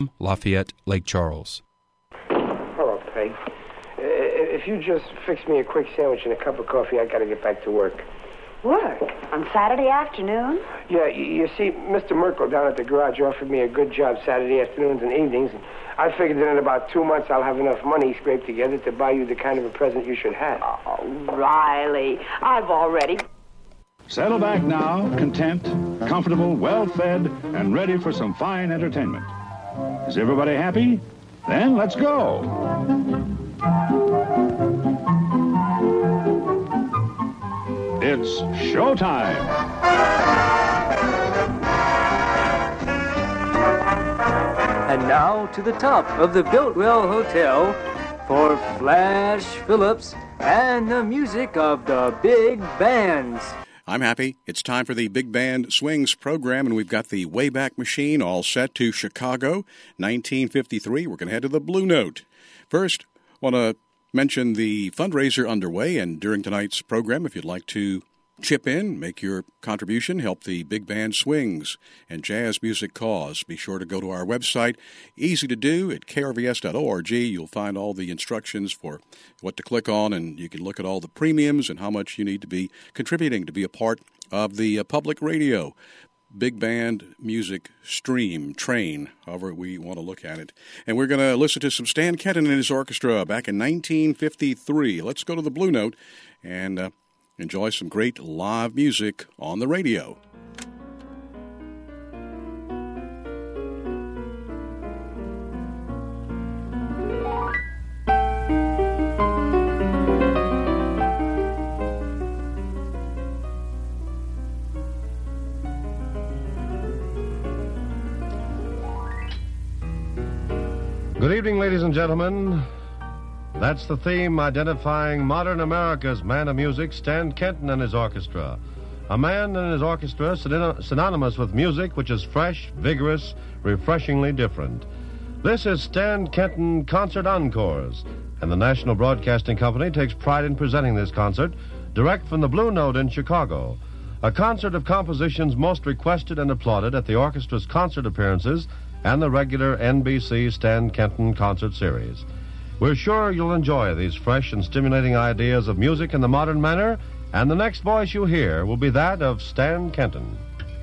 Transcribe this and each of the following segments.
Stadium, Lafayette, Lake Charles. Hello, Peg. If you just fix me a quick sandwich and a cup of coffee, I gotta get back to work. Work? On Saturday afternoon? Yeah, you see, Mr. Merkel down at the garage offered me a good job Saturday afternoons and evenings. And I figured that in about 2 months I'll have enough money scraped together to buy you the kind of a present you should have. Oh, Riley, I've already... Settle back now, content, comfortable, well-fed, and ready for some fine entertainment. Is everybody happy? Then let's go. It's showtime. And now to the top of the Biltwell Hotel for Flash Phillips and the music of the Big Bands. I'm happy. It's time for the Big Band Swings program, and we've got the Wayback Machine all set to Chicago, 1953. We're going to head to the Blue Note. First, I want to mention the fundraiser underway, and during tonight's program, if you'd like to chip in, make your contribution, help the Big Band Swings and Jazz Music Cause, be sure to go to our website. Easy to do at krvs.org. You'll find all the instructions for what to click on, and you can look at all the premiums and how much you need to be contributing to be a part of the public radio Big Band music stream, train, however we want to look at it. And we're going to listen to some Stan Kenton and his orchestra back in 1953. Let's go to the Blue Note and enjoy some great live music on the radio. Good evening, ladies and gentlemen. That's the theme identifying modern America's man of music, Stan Kenton and his orchestra. A man and his orchestra synonymous with music which is fresh, vigorous, refreshingly different. This is Stan Kenton Concert Encores, and the National Broadcasting Company takes pride in presenting this concert direct from the Blue Note in Chicago. A concert of compositions most requested and applauded at the orchestra's concert appearances and the regular NBC Stan Kenton concert series. We're sure you'll enjoy these fresh and stimulating ideas of music in the modern manner, and the next voice you hear will be that of Stan Kenton.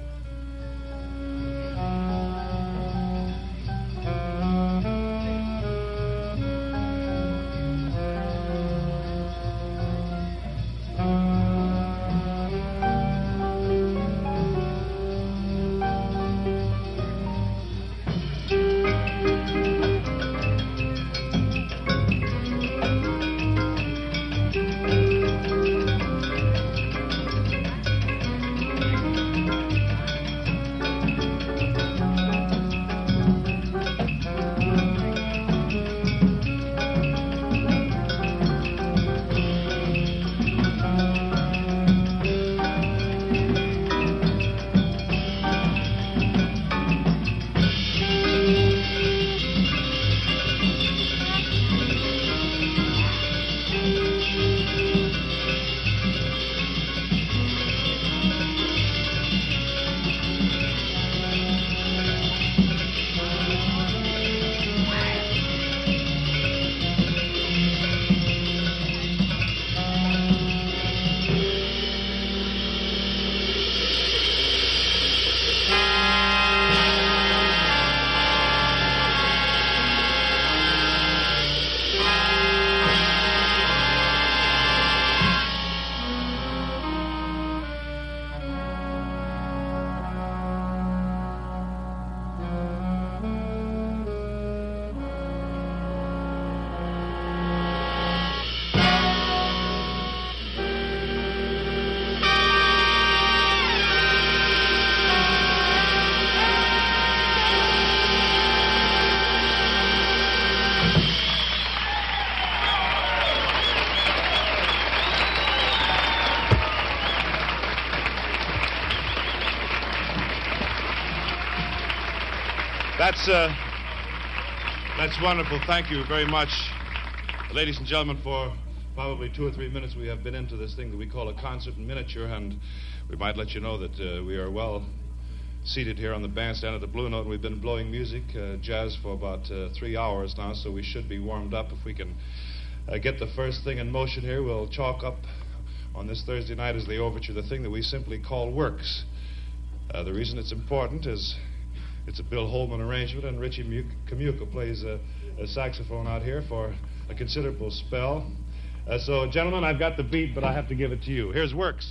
That's wonderful. Thank you very much, ladies and gentlemen. For probably 2 or 3 minutes we have been into this thing that we call a concert in miniature, and we might let you know that we are well seated here on the bandstand at the Blue Note, and we've been blowing music, jazz, for about 3 hours now, so we should be warmed up. If we can get the first thing in motion here, we'll chalk up on this Thursday night as the overture the thing that we simply call Works. The reason it's important is it's a Bill Holman arrangement, and Richie Kamuka plays a saxophone out here for a considerable spell. So, gentlemen, I've got the beat, but I have to give it to you. Here's Works.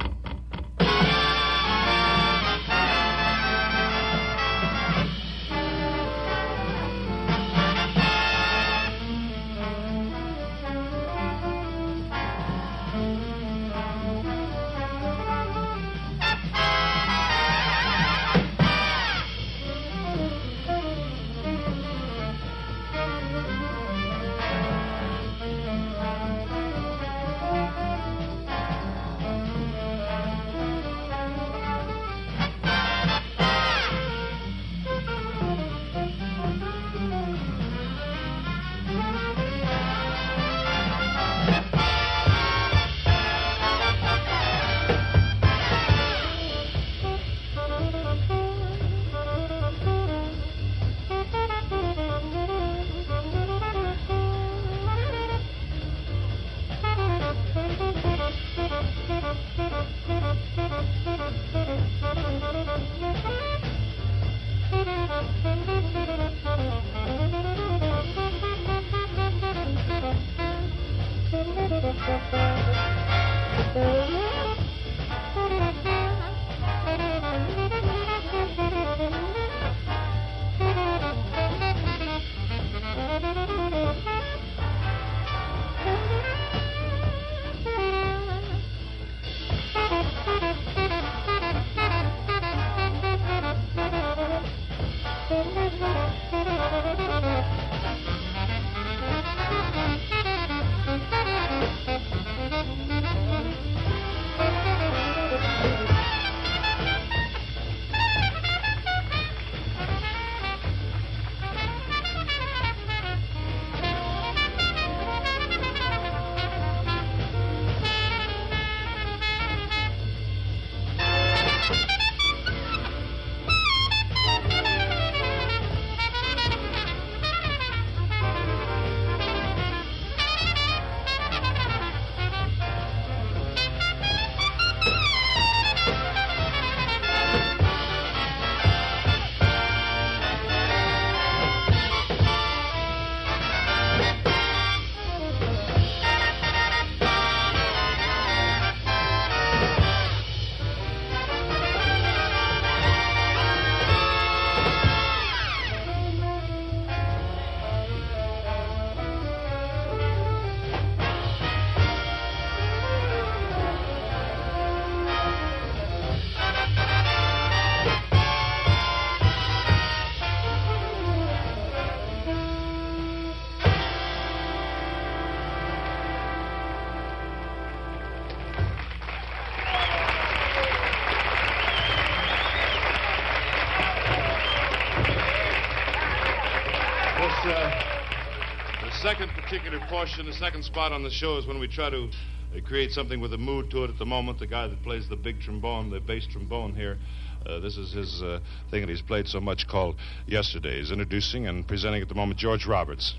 The second particular portion, the second spot on the show, is when we try to create something with a mood to it. At the moment, the guy that plays the big trombone, the bass trombone here, this is his thing that he's played so much, called Yesterday. He's introducing and presenting at the moment George Roberts.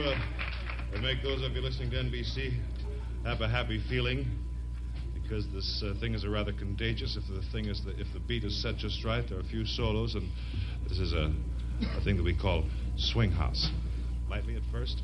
make those of you listening to NBC have a happy feeling, because this thing is rather contagious. If the beat is set just right, there are a few solos, and this is a thing that we call swing house. Lightly at first.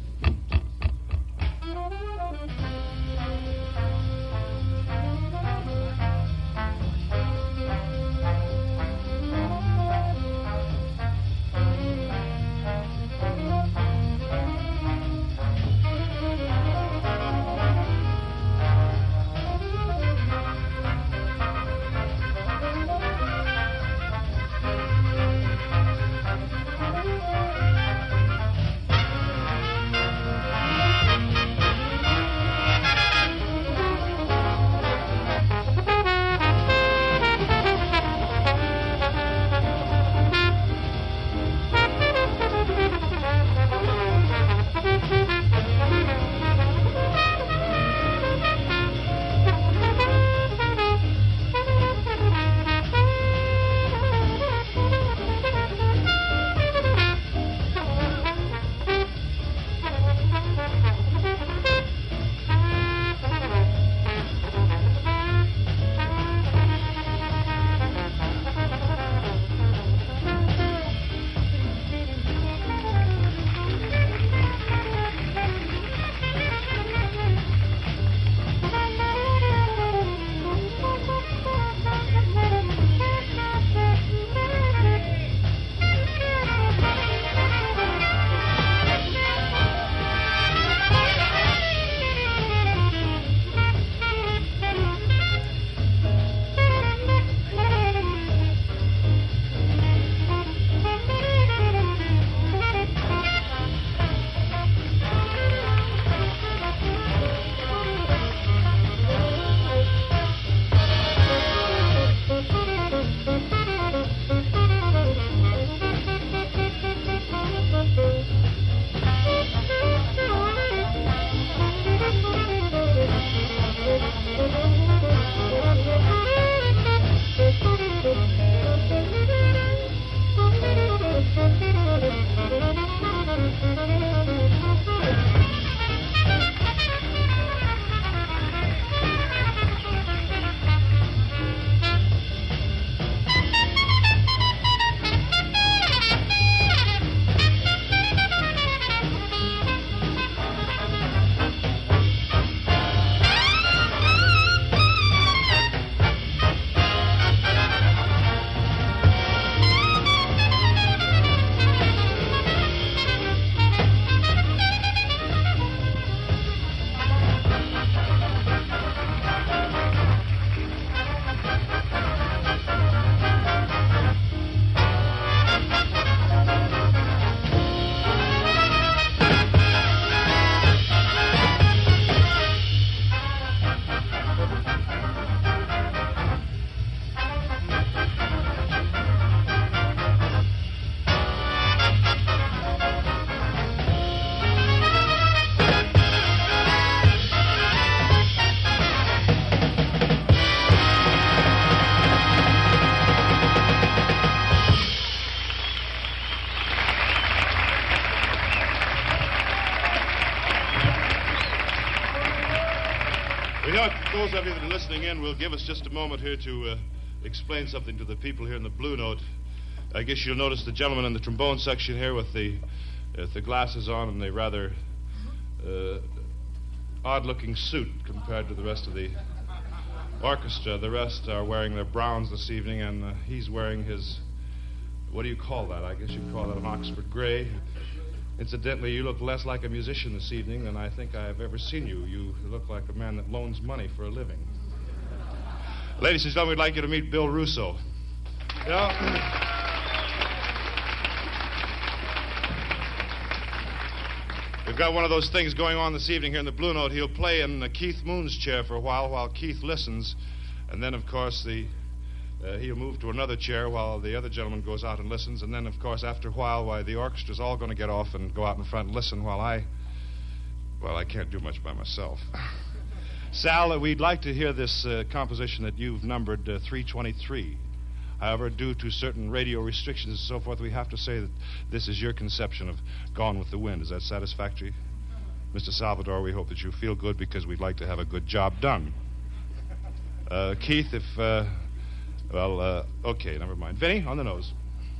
Those of you that are listening in will give us just a moment here to explain something to the people here in the Blue Note. I guess you'll notice the gentleman in the trombone section here with the glasses on and the rather odd-looking suit compared to the rest of the orchestra. The rest are wearing their browns this evening, and he's wearing his, what do you call that? I guess you'd call that an Oxford gray. Incidentally, you look less like a musician this evening than I think I've ever seen you. You look like a man that loans money for a living. Ladies and gentlemen, we'd like you to meet Bill Russo. Yeah. We've got one of those things going on this evening here in the Blue Note. He'll play in Keith Moon's chair for a while Keith listens. And then, of course, he'll move to another chair while the other gentleman goes out and listens. And then, of course, after a while, the orchestra's all going to get off and go out in front and listen while I can't do much by myself. Sal, we'd like to hear this composition that you've numbered 323. However, due to certain radio restrictions and so forth, we have to say that this is your conception of Gone with the Wind. Is that satisfactory? Mr. Salvador, we hope that you feel good because we'd like to have a good job done. Keith, if... okay, never mind. Vinny, on the nose.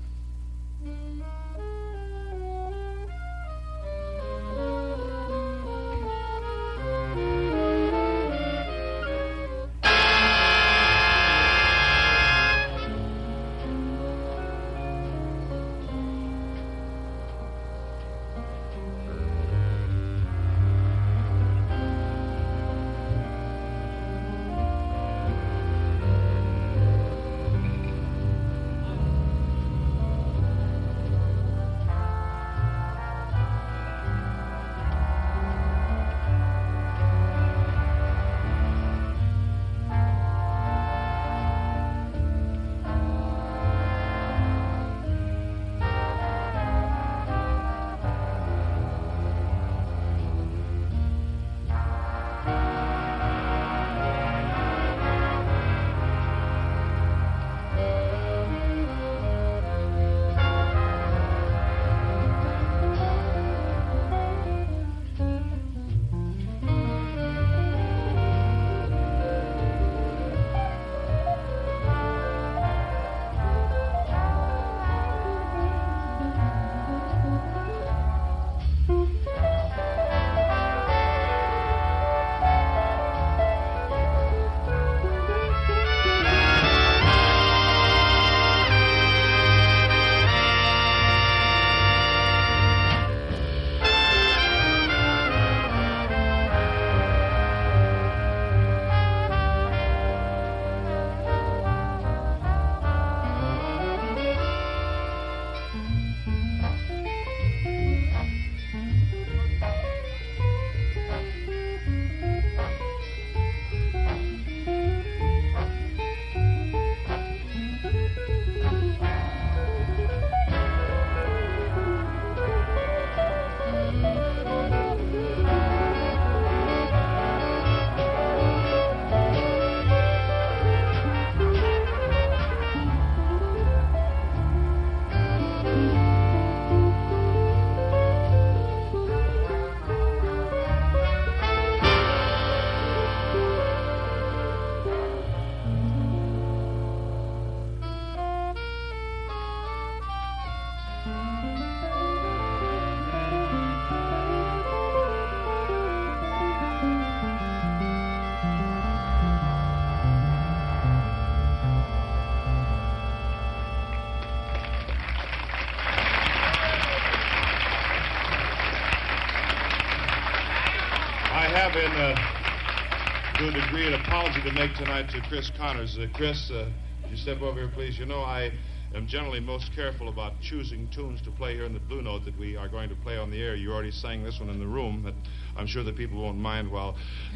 To a degree, an apology to make tonight to Chris Connors. Chris, would you step over here, please? You know, I am generally most careful about choosing tunes to play here in the Blue Note that we are going to play on the air. You already sang this one in the room, but I'm sure that people won't mind while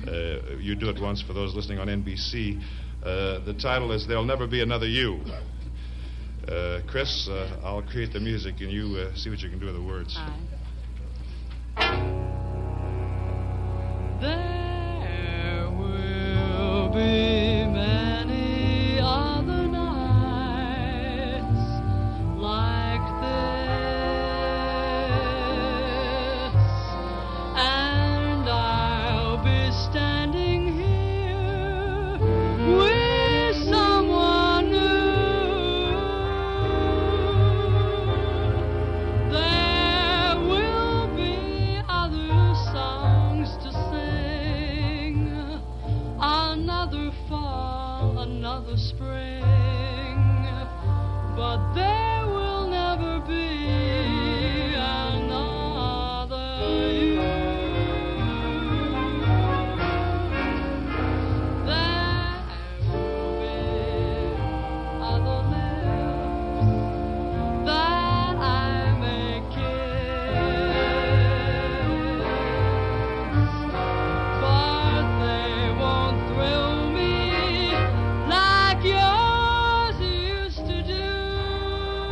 you do it once for those listening on NBC. The title is There'll Never Be Another You. Chris, I'll create the music, and you see what you can do with the words. All right. Be many other nights like this, and I'll be standing here with someone new. There will be other songs to sing, another fall, another spring, but there will never be another you. There will be other lips that I may kiss, but they won't thrill me like yours used to do.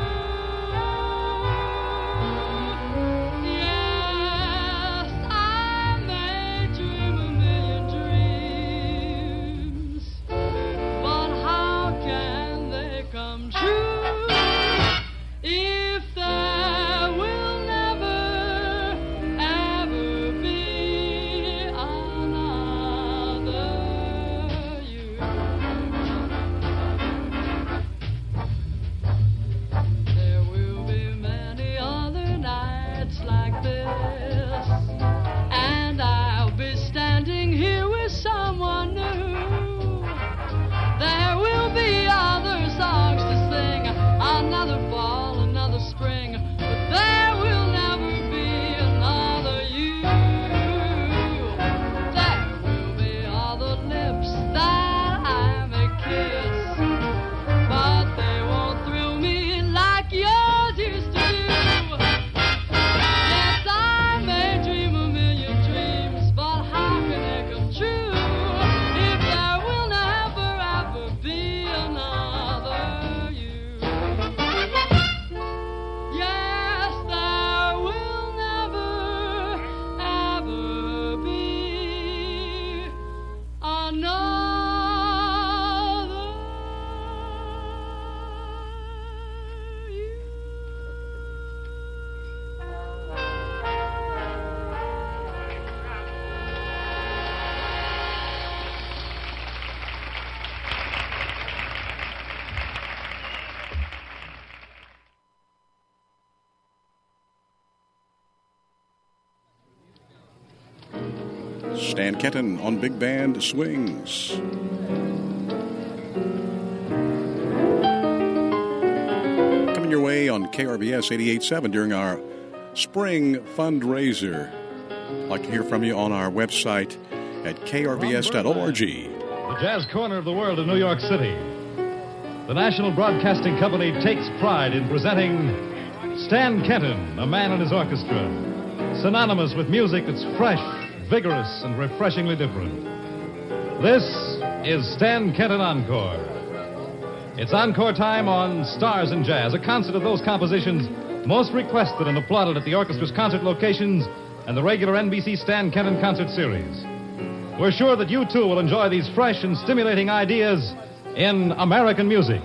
Stan Kenton on Big Band Swings. Coming your way on KRBS 88.7 during our spring fundraiser. I'd like to hear from you on our website at krbs.org. The Jazz Corner of the World in New York City. The National Broadcasting Company takes pride in presenting Stan Kenton, a man and his orchestra, synonymous with music that's fresh, vigorous, and refreshingly different. This is Stan Kenton Encore. It's encore time on Stars in Jazz, a concert of those compositions most requested and applauded at the orchestra's concert locations and the regular NBC Stan Kenton concert series. We're sure that you, too, will enjoy these fresh and stimulating ideas in American music.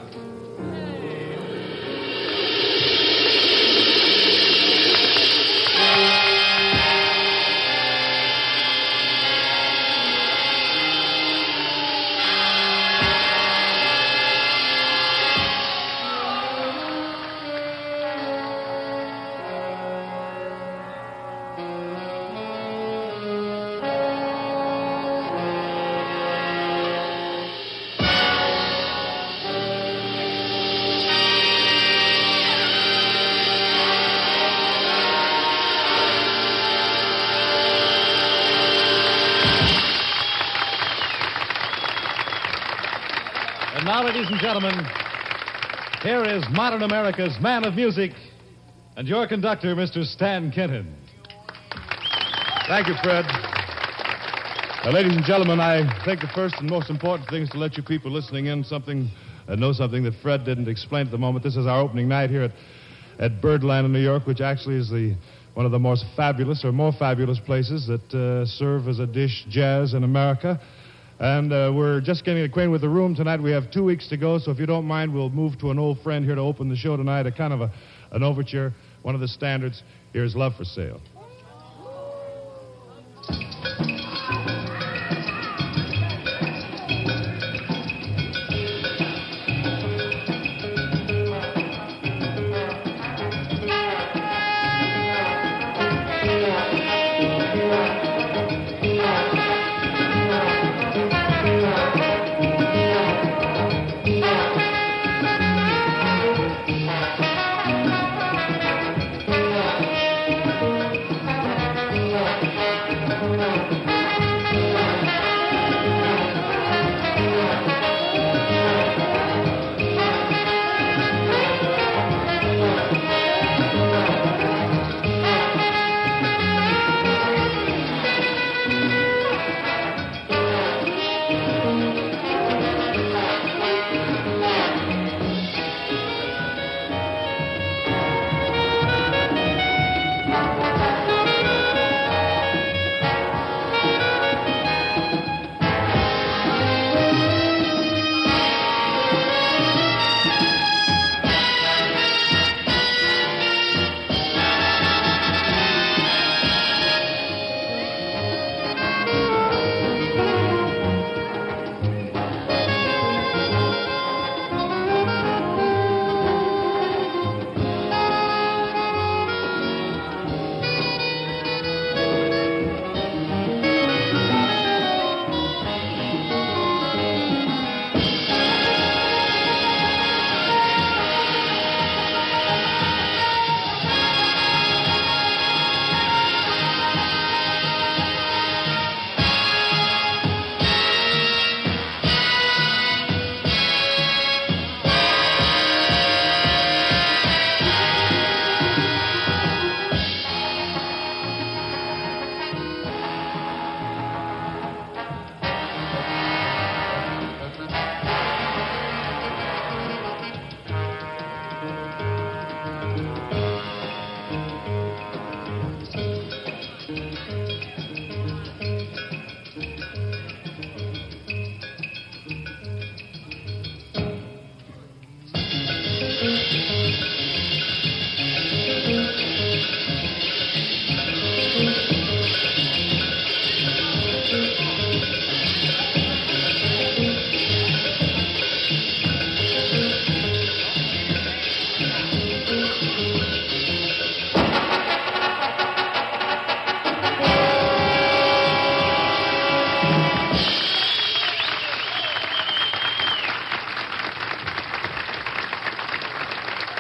And now, ladies and gentlemen, here is modern America's man of music and your conductor, Mr. Stan Kenton. Thank you, Fred. Ladies and gentlemen, I think the first and most important thing is to let you people listening in know something that Fred didn't explain at the moment. This is our opening night here at Birdland in New York, which actually is one of the most fabulous or more fabulous places that serve as a dish jazz in America. And we're just getting acquainted with the room tonight. We have 2 weeks to go, so if you don't mind, we'll move to an old friend here to open the show tonight, a kind of an overture, one of the standards. Here's Love for Sale.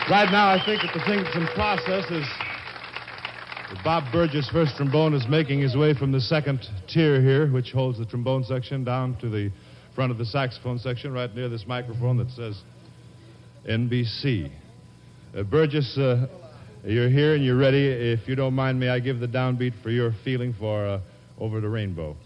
Right now, I think that the thing that's in process is that Bob Burgess, first trombone, is making his way from the second tier here, which holds the trombone section, down to the front of the saxophone section, right near this microphone that says NBC. Burgess, you're here and you're ready. If you don't mind, may I give the downbeat for your feeling for Over the Rainbow?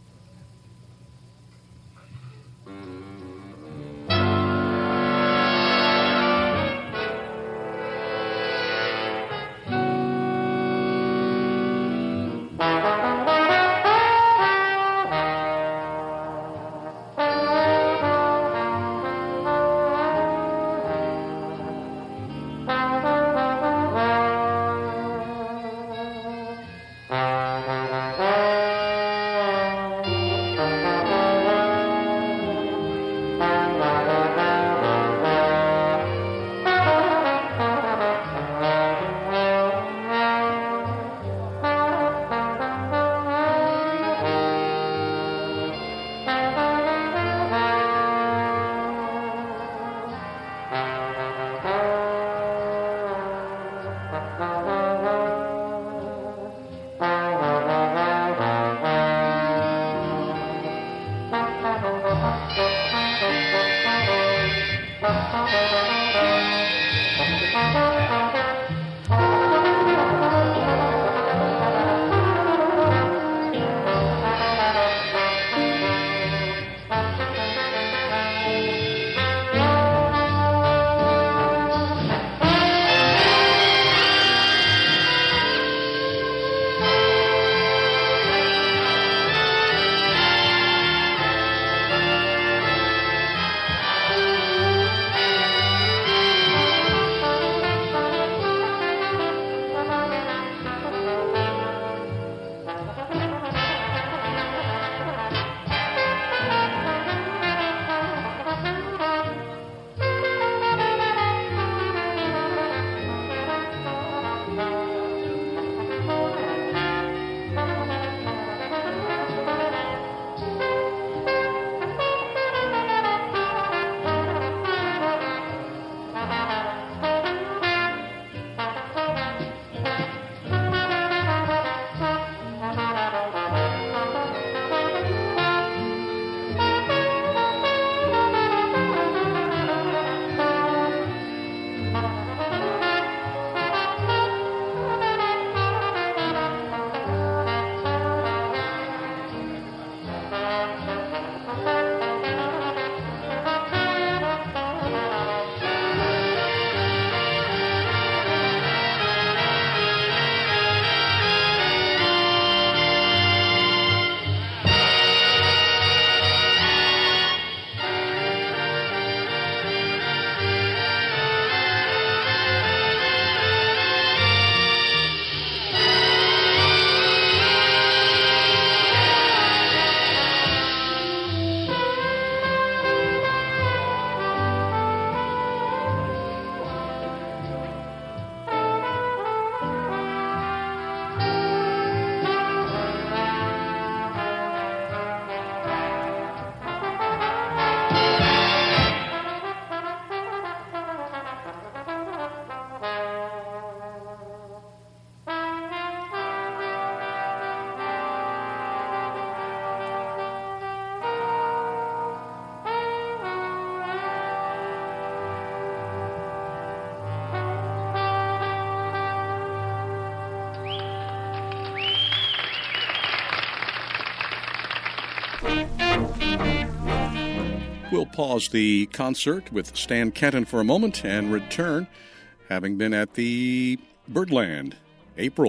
We'll pause the concert with Stan Kenton for a moment and return, having been at the Birdland, April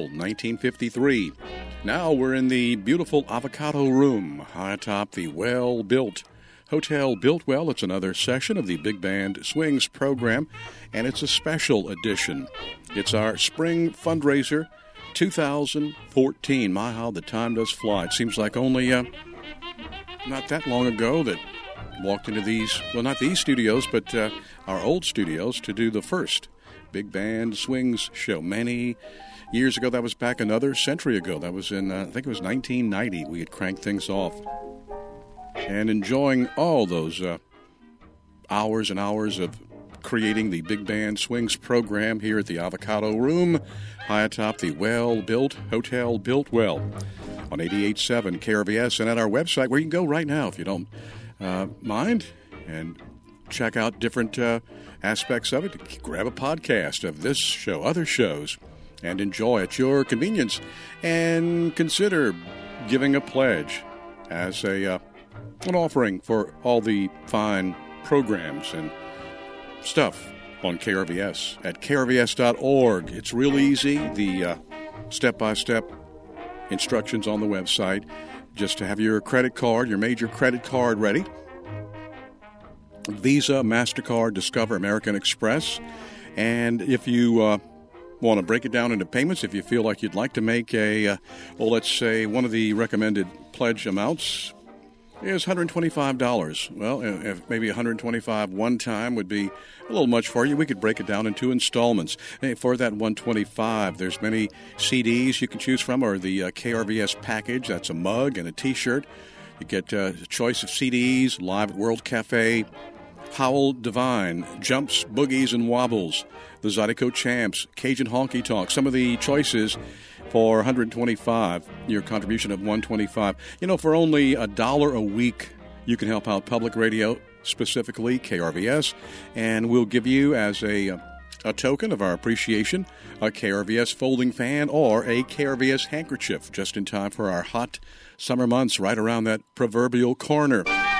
1953. Now we're in the beautiful Avocado Room, high atop the well-built Hotel Biltwell. It's another session of the Big Band Swings program, and it's a special edition. It's our spring fundraiser 2014. My, how the time does fly. It seems like only not that long ago that walked into these, well, not these studios, but our old studios to do the first Big Band Swings show. Many years ago, that was back another century ago. That was in, I think it was 1990, we had cranked things off. And enjoying all those hours and hours of creating the Big Band Swings program here at the Avocado Room, high atop the well-built Hotel Built Well on 88.7 KRVS, and at our website where you can go right now if you don't mind and check out different aspects of it. Grab a podcast of this show, other shows, and enjoy at your convenience. And consider giving a pledge as an offering for all the fine programs and stuff on KRVS at krvs.org. It's real easy. The step-by-step instructions on the website. Just to have your credit card, your major credit card ready. Visa, MasterCard, Discover, American Express. And if you want to break it down into payments, if you feel like you'd like to make let's say one of the recommended pledge amounts is $125. Well, if maybe $125 one time would be a little much for you, we could break it down into installments. Hey, for that $125, there's many CDs you can choose from, or the KRVS package. That's a mug and a T-shirt. You get a choice of CDs, Live at World Cafe, Howell Divine, Jumps, Boogies, and Wobbles, the Zydeco Champs, Cajun Honky Tonk. Some of the choices for $125, your contribution of $125. You know, for only $1 a week, you can help out public radio, specifically KRVS, and we'll give you as a token of our appreciation a KRVS folding fan or a KRVS handkerchief, just in time for our hot summer months right around that proverbial corner.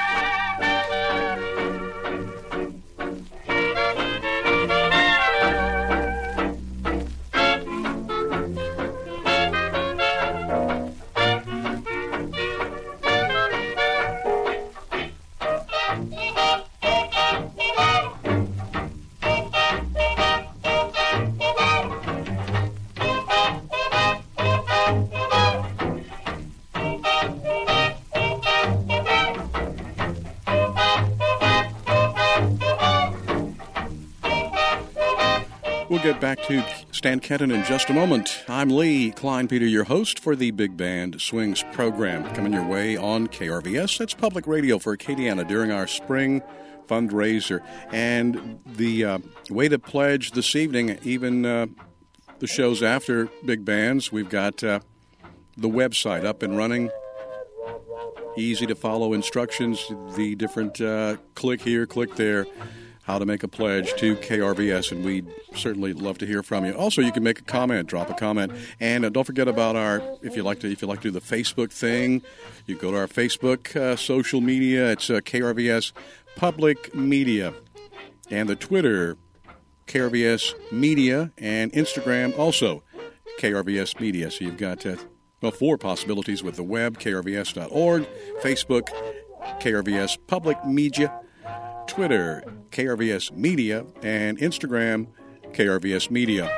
We'll get back to Stan Kenton in just a moment. I'm Lee Klein-Peter, your host for the Big Band Swings program, coming your way on KRVS. That's public radio for Acadiana during our spring fundraiser. And the way to pledge this evening, even the shows after Big Bands, we've got the website up and running. Easy to follow instructions, the different click here, click there, how to make a pledge to KRVS, and we'd certainly love to hear from you. Also, you can make a comment, drop a comment, and don't forget about our, if you like to do the Facebook thing, you go to our Facebook social media. It's KRVS Public Media, and the Twitter, KRVS Media, and Instagram also KRVS Media. So you've got 4 possibilities with the web, krvs.org, Facebook, KRVS Public Media, Twitter, KRVS Media, and Instagram, KRVS Media.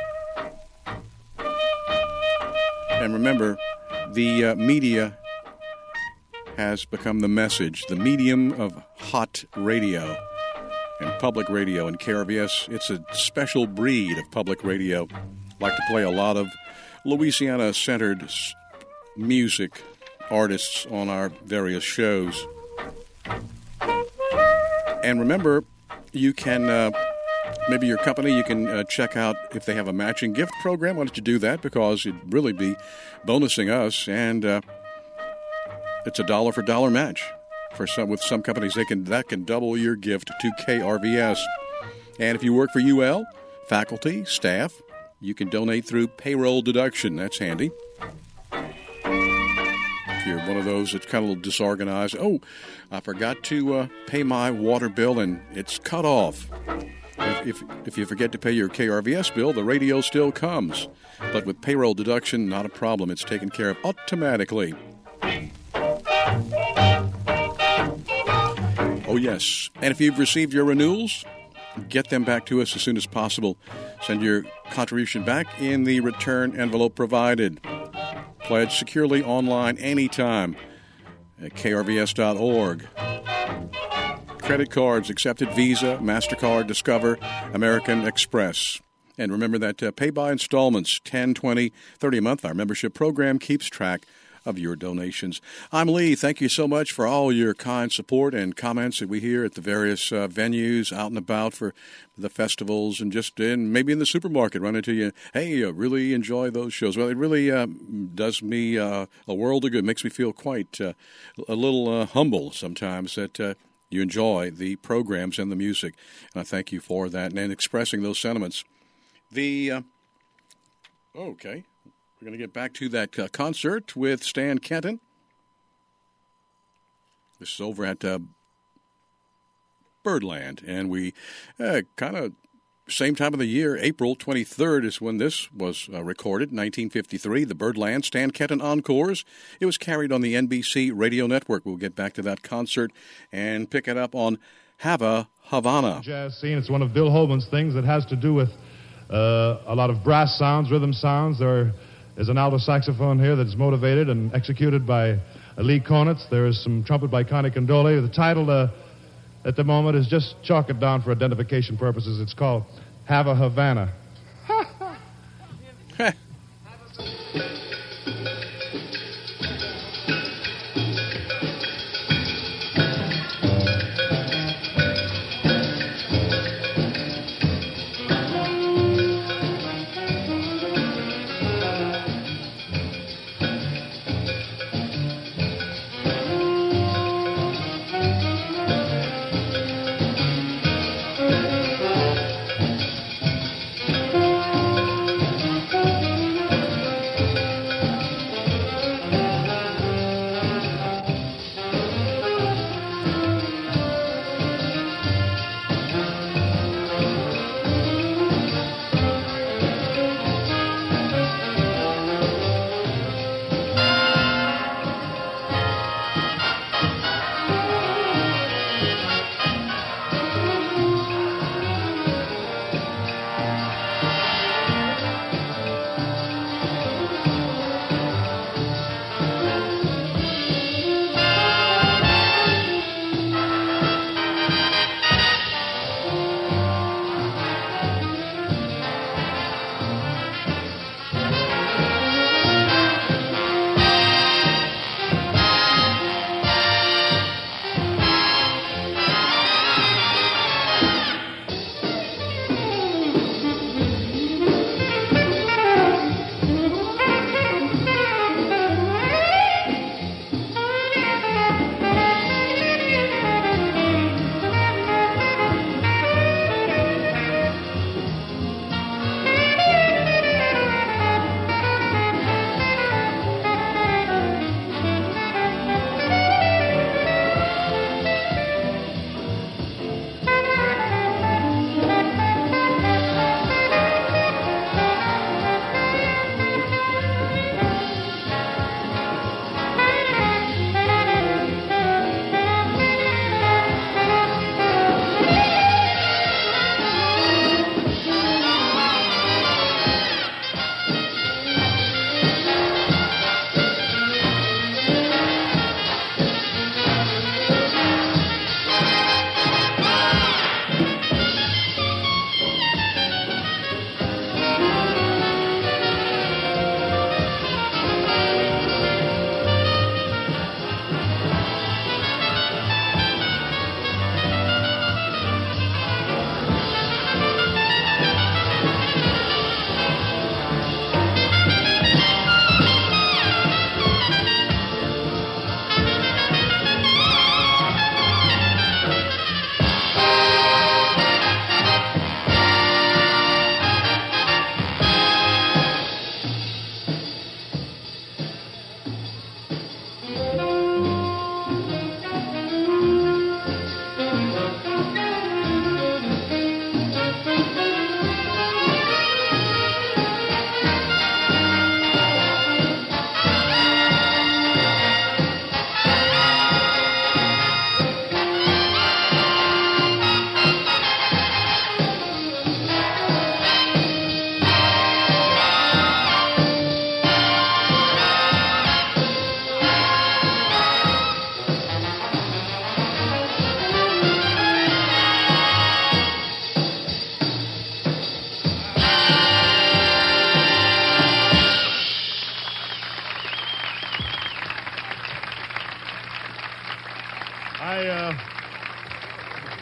And remember, the media has become the message, the medium of hot radio and public radio. And KRVS, it's a special breed of public radio. Like to play a lot of Louisiana-centered music artists on our various shows. And remember, you can, maybe your company, you can check out if they have a matching gift program. Why don't you do that? Because it'd really be bonusing us. And it's a dollar for dollar match with some companies. That can double your gift to KRVS. And if you work for UL, faculty, staff, you can donate through payroll deduction. That's handy. If you're one of those that's kind of a little disorganized, I forgot to pay my water bill and it's cut off. If you forget to pay your KRVS bill, the radio still comes. But with payroll deduction, not a problem. It's taken care of automatically. Oh, yes. And if you've received your renewals, get them back to us as soon as possible. Send your contribution back in the return envelope provided. Pledge securely online anytime at krvs.org. Credit cards accepted: Visa, MasterCard, Discover, American Express. And remember that pay by installments, $10, $20, $30 a month. Our membership program keeps track of your donations. I'm Lee. Thank you so much for all your kind support and comments that we hear at the various venues out and about for the festivals and just maybe in the supermarket run into you. Hey, really enjoy those shows. Well, it really does me a world of good. It makes me feel quite a little humble sometimes that you enjoy the programs and the music. And I thank you for that and expressing those sentiments. Okay, we're going to get back to that concert with Stan Kenton. This is over at Birdland, and we kind of same time of the year, April 23rd is when this was recorded, 1953, the Birdland Stan Kenton Encores. It was carried on the NBC radio network. We'll get back to that concert and pick it up on Hava Havana. Jazz scene, it's one of Bill Holman's things that has to do with a lot of brass sounds, rhythm sounds. There is an alto saxophone here that's motivated and executed by Lee Konitz. There is some trumpet by Connie Condoli. The title at the moment is just chalk it down for identification purposes. It's called Have a Havana.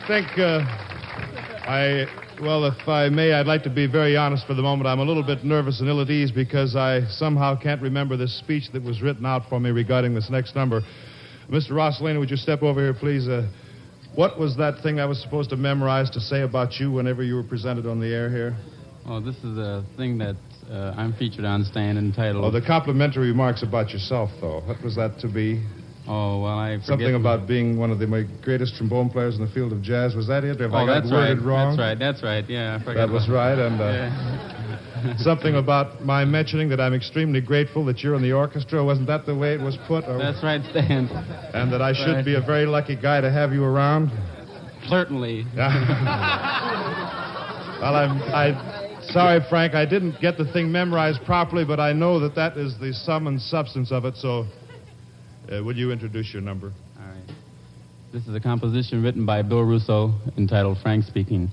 think well, if I may, I'd like to be very honest for the moment. I'm a little bit nervous and ill at ease because I somehow can't remember the speech that was written out for me regarding this next number. Mr. Rosselina, would you step over here, please? What was that thing I was supposed to memorize to say about you whenever you were presented on the air here? Oh, this is a thing that I'm featured on, Stan, entitled... Oh, the complimentary remarks about yourself, though. What was that to be? Oh, well, I forget... Something about being one of the greatest trombone players in the field of jazz. Was that it? Or have I got that's worded right. wrong? That's right. Yeah, I forgot. That was right, and yeah. Something about my mentioning that I'm extremely grateful that you're in the orchestra. Wasn't that the way it was put? Or... That's right, Stan. And that I should be a very lucky guy to have you around? Certainly. Well, I'm sorry, Frank, I didn't get the thing memorized properly, but I know that is the sum and substance of it, so... would you introduce your number? All right. This is a composition written by Bill Russo entitled Frank Speaking.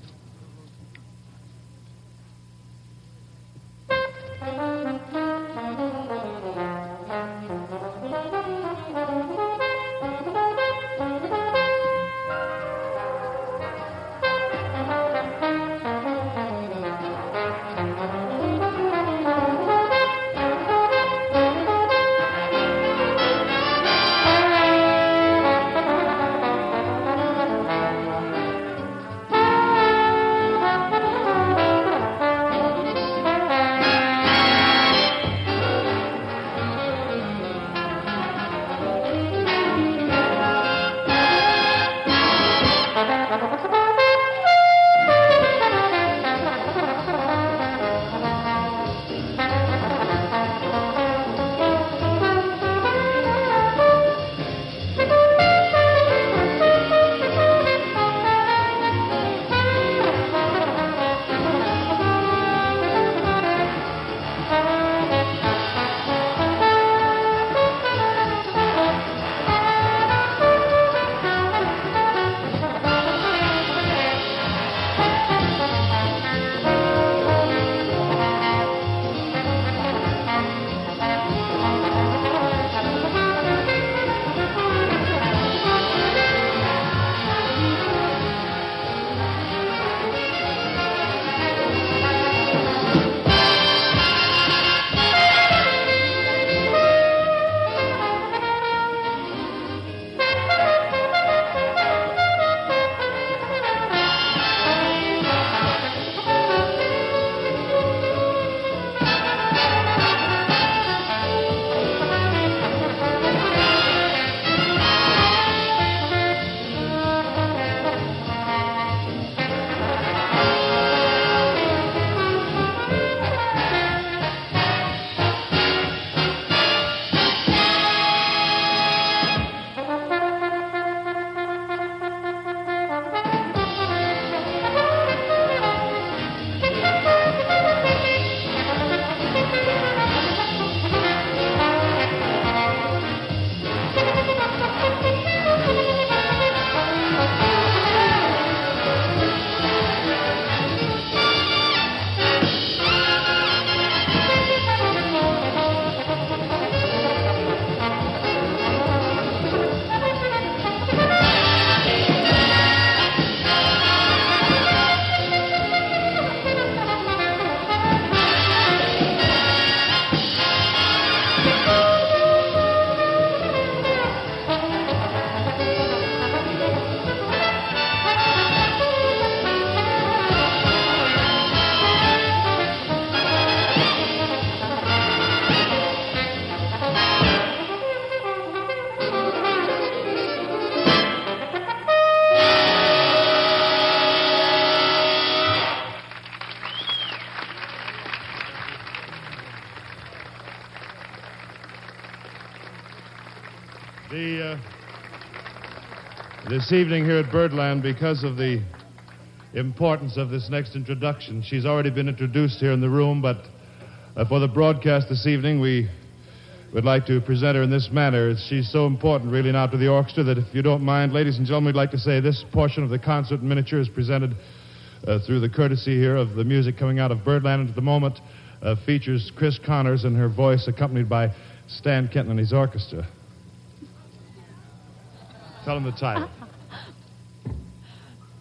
This evening here at Birdland, because of the importance of this next introduction, she's already been introduced here in the room, but for the broadcast this evening, we would like to present her in this manner. She's so important, really, now to the orchestra that if you don't mind, ladies and gentlemen, we'd like to say this portion of the concert in miniature is presented through the courtesy here of the music coming out of Birdland, and at the moment features Chris Connors and her voice accompanied by Stan Kenton and his orchestra. Tell them the title.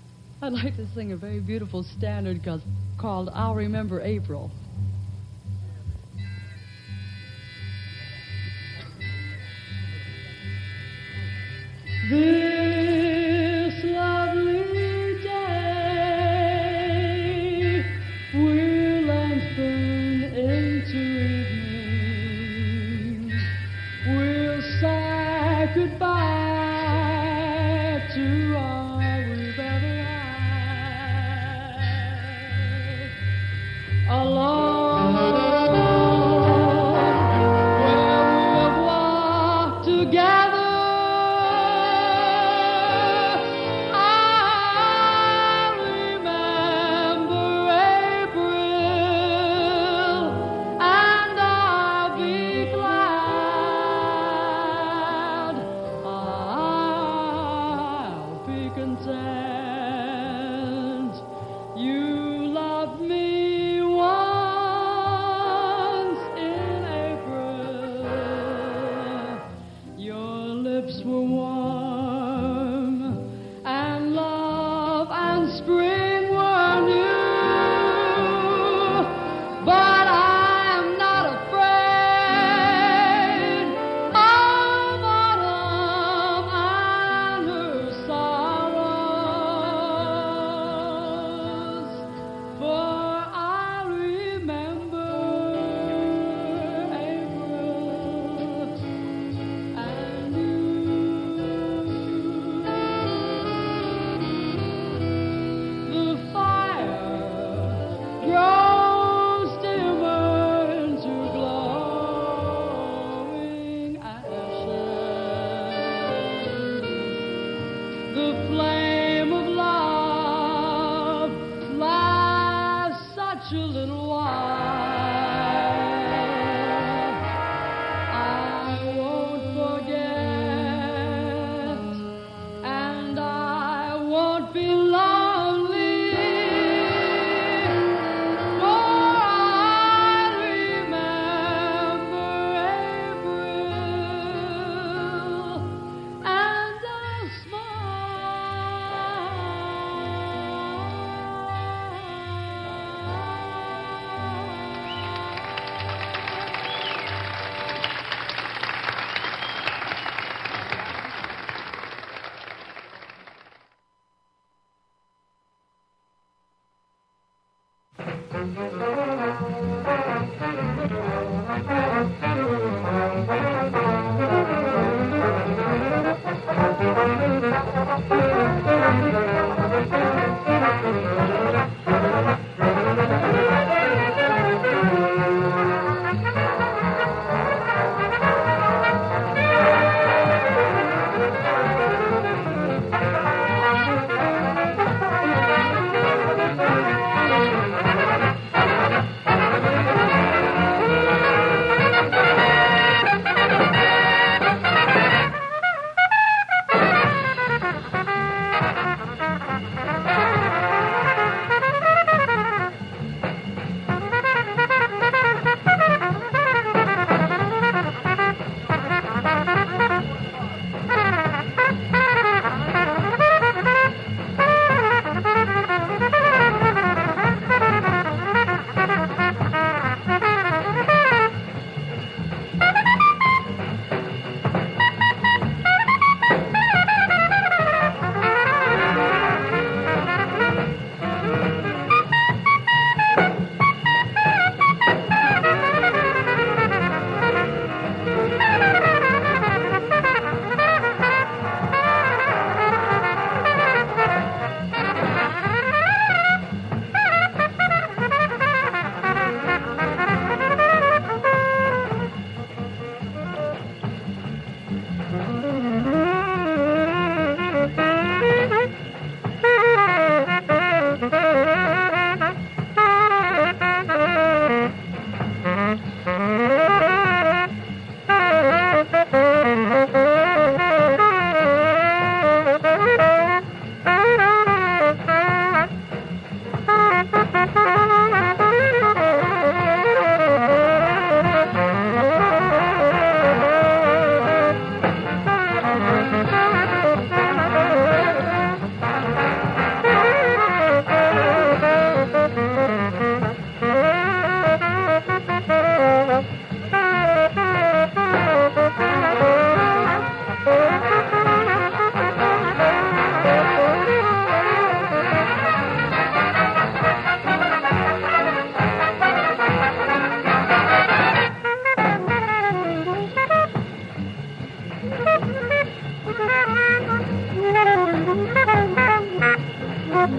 I'd like to sing a very beautiful standard called I'll Remember April. This lovely day will lengthen into evening. We'll say goodbye to all we've ever had. Alone, where we've walked together.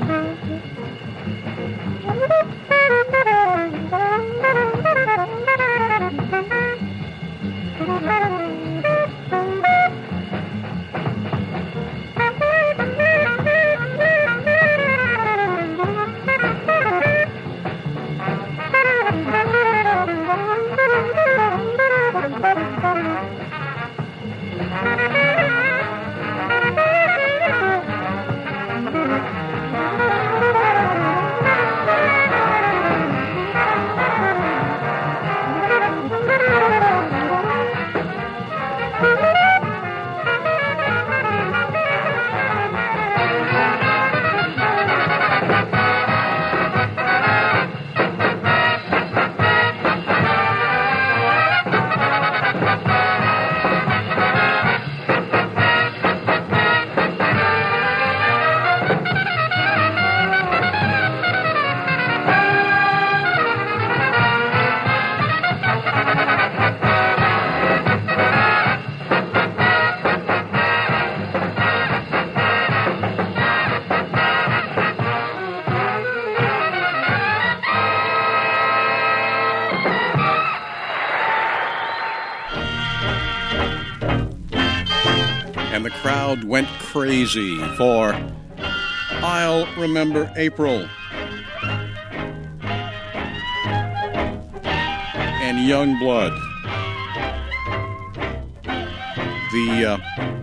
And the crowd went crazy for I'll Remember April. And Youngblood. The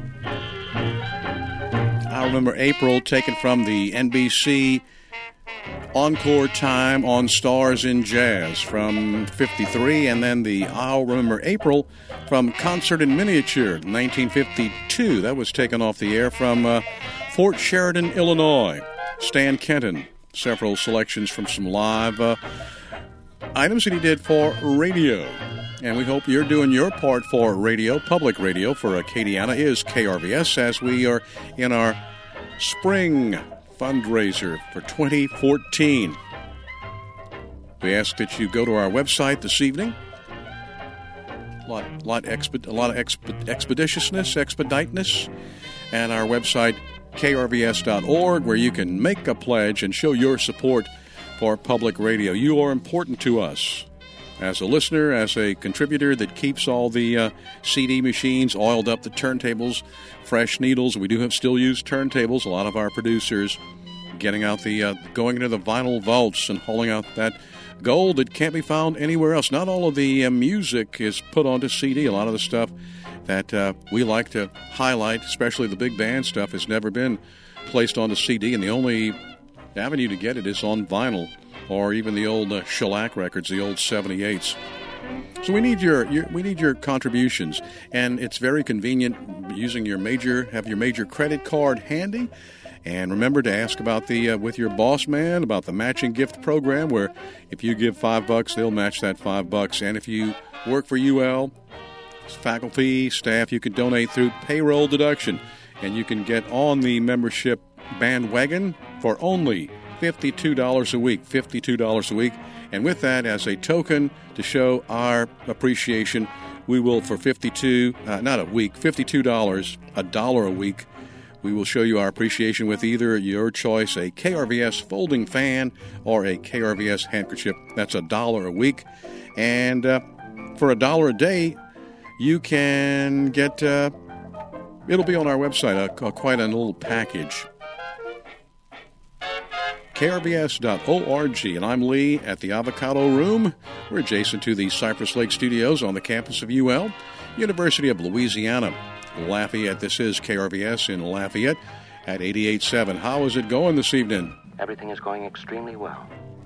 I'll Remember April, taken from the NBC Encore Time on Stars in Jazz from 53, and then the I'll Remember April from Concert in Miniature, 1952. That was taken off the air from Fort Sheridan, Illinois. Stan Kenton, several selections from some live items that he did for radio. And we hope you're doing your part for radio. Public radio for Acadiana is KRVS, as we are in our spring fundraiser for 2014. We ask that you go to our website this evening. A lot of expeditiousness, and our website, krvs.org, where you can make a pledge and show your support for public radio. You are important to us as a listener, as a contributor that keeps all the CD machines oiled up, the turntables, fresh needles. We do still use turntables. A lot of our producers getting out going into the vinyl vaults and hauling out that gold that can't be found anywhere else. Not all of the music is put onto CD. A lot of the stuff that we like to highlight, especially the big band stuff, has never been placed onto CD, and the only avenue to get it is on vinyl, or even the old shellac records, the old 78s. So we need your contributions, and it's very convenient using have your major credit card handy. And remember to ask about with your boss man about the matching gift program, where if you give $5, they'll match that $5. And if you work for UL, faculty, staff, you can donate through payroll deduction, and you can get on the membership bandwagon for only $52 a week. $52 a week. And with that, as a token to show our appreciation, we will, for $52, $1 a week, we will show you our appreciation with either your choice, a KRVS folding fan or a KRVS handkerchief. That's $1 a week. And for $1 a day, you can get, it'll be on our website, quite a little package. KRVS.org. And I'm Lee at the Avocado Room. We're adjacent to the Cypress Lake Studios on the campus of UL, University of Louisiana, Lafayette. This is KRVS in Lafayette at 88.7. How is it going this evening? Everything is going extremely well.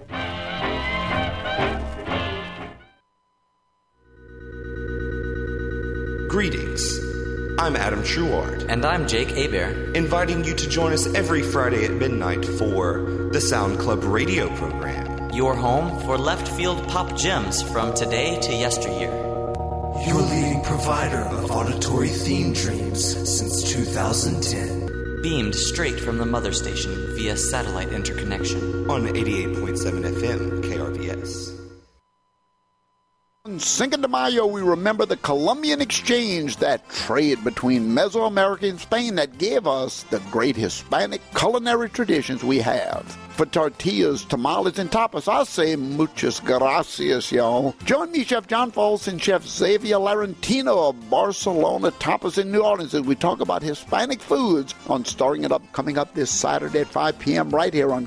Greetings. I'm Adam Truard. And I'm Jake Hebert. Inviting you to join us every Friday at midnight for the Sound Club radio program. Your home for left field pop gems from today to yesteryear. Your leading provider of auditory theme dreams since 2010. Beamed straight from the mother station via satellite interconnection. On 88.7 FM, KRVS. on Cinco de Mayo, we remember the Columbian Exchange, that trade between Mesoamerica and Spain that gave us the great Hispanic culinary traditions we have. For tortillas, tamales, and tapas, I say muchas gracias, y'all. Join me, Chef John Falls, and Chef Xavier Larentino of Barcelona Tapas in New Orleans as we talk about Hispanic foods on Storing It Up, coming up this Saturday at 5 p.m. right here on